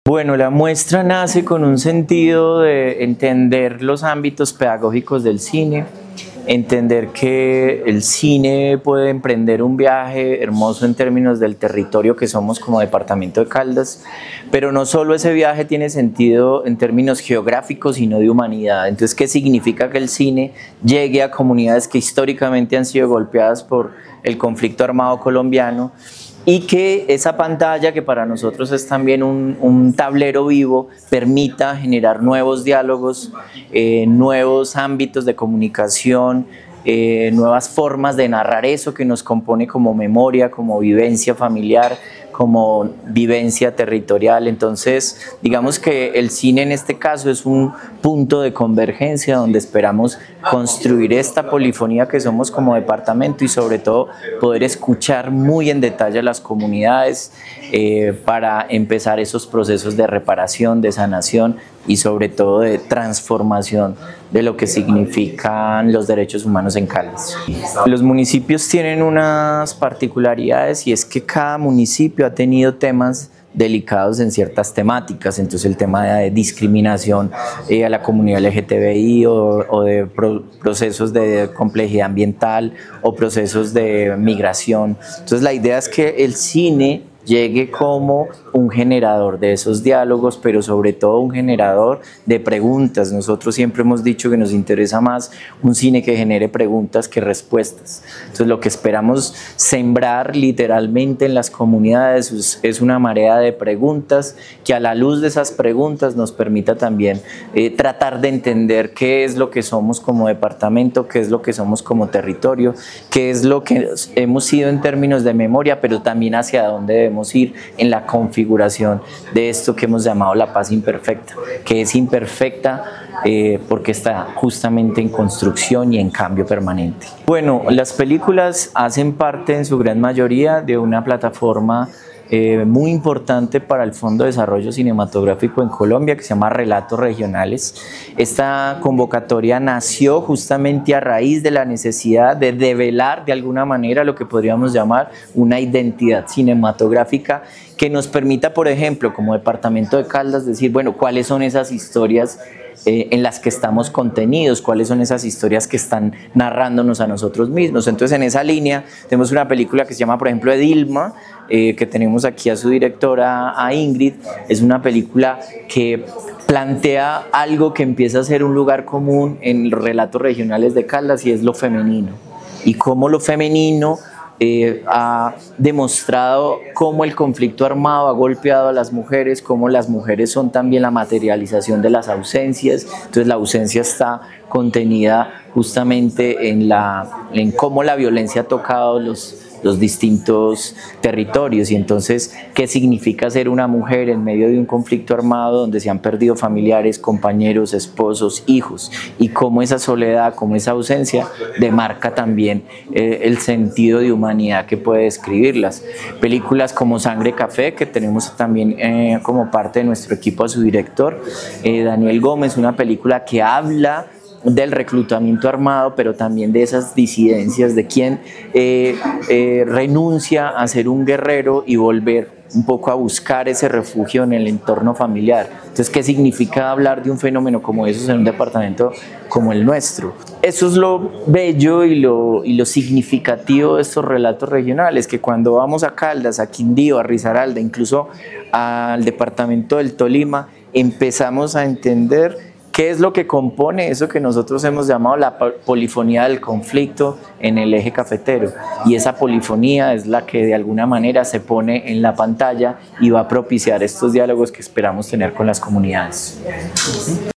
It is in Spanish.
Bueno, la muestra nace con un sentido de entender los ámbitos pedagógicos del cine, entender que el cine puede emprender un viaje hermoso en términos del territorio que somos como departamento de Caldas, pero no solo ese viaje tiene sentido en términos geográficos, sino de humanidad. Entonces, ¿qué significa que el cine llegue a comunidades que históricamente han sido golpeadas por el conflicto armado colombiano? Y que esa pantalla, que para nosotros es también un tablero vivo, permita generar nuevos diálogos, nuevos ámbitos de comunicación, nuevas formas de narrar eso que nos compone como memoria, como vivencia familiar, como vivencia territorial. Entonces, digamos que el cine en este caso es un punto de convergencia donde esperamos construir esta polifonía que somos como departamento y sobre todo poder escuchar muy en detalle a las comunidades para empezar esos procesos de reparación, de sanación y sobre todo de transformación de lo que significan los derechos humanos en Caldas. Los municipios tienen unas particularidades y es que cada municipio ha tenido temas delicados en ciertas temáticas, entonces el tema de discriminación a la comunidad LGTBI o de procesos de complejidad ambiental o procesos de migración. Entonces la idea es que el cine llegue como un generador de esos diálogos, pero sobre todo un generador de preguntas. Nosotros siempre hemos dicho que nos interesa más un cine que genere preguntas que respuestas. Entonces lo que esperamos sembrar literalmente en las comunidades es una marea de preguntas que a la luz de esas preguntas nos permita también tratar de entender qué es lo que somos como departamento, qué es lo que somos como territorio, qué es lo que hemos sido en términos de memoria, pero también hacia dónde debemos ir en la configuración de esto que hemos llamado la paz imperfecta, que es imperfecta porque está justamente en construcción y en cambio permanente. Bueno, las películas hacen parte en su gran mayoría de una plataforma muy importante para el Fondo de Desarrollo Cinematográfico en Colombia, que se llama Relatos Regionales. Esta convocatoria nació justamente a raíz de la necesidad de develar de alguna manera lo que podríamos llamar una identidad cinematográfica que nos permita, por ejemplo, como departamento de Caldas, decir, bueno, ¿cuáles son esas historias en las que estamos contenidos? ¿Cuáles son esas historias que están narrándonos a nosotros mismos? Entonces, en esa línea tenemos una película que se llama, por ejemplo, Edilma, que tenemos aquí a su directora, a Ingrid. Es una película que plantea algo que empieza a ser un lugar común en los relatos regionales de Caldas y es lo femenino. Y cómo lo femenino ha demostrado cómo el conflicto armado ha golpeado a las mujeres, cómo las mujeres son también la materialización de las ausencias. Entonces la ausencia está contenida justamente en cómo la violencia ha tocado los distintos territorios y entonces qué significa ser una mujer en medio de un conflicto armado donde se han perdido familiares, compañeros, esposos, hijos y cómo esa soledad, cómo esa ausencia demarca también el sentido de humanidad que puede describirlas. Películas como Sangre Café, que tenemos también como parte de nuestro equipo a su director, Daniel Gómez, una película que habla del reclutamiento armado, pero también de esas disidencias, de quien renuncia a ser un guerrero y volver un poco a buscar ese refugio en el entorno familiar. Entonces, ¿qué significa hablar de un fenómeno como esos en un departamento como el nuestro? Eso es lo bello y lo significativo de estos relatos regionales, que cuando vamos a Caldas, a Quindío, a Risaralda, incluso al departamento del Tolima, empezamos a entender ¿qué es lo que compone eso que nosotros hemos llamado la polifonía del conflicto en el eje cafetero? Y esa polifonía es la que de alguna manera se pone en la pantalla y va a propiciar estos diálogos que esperamos tener con las comunidades.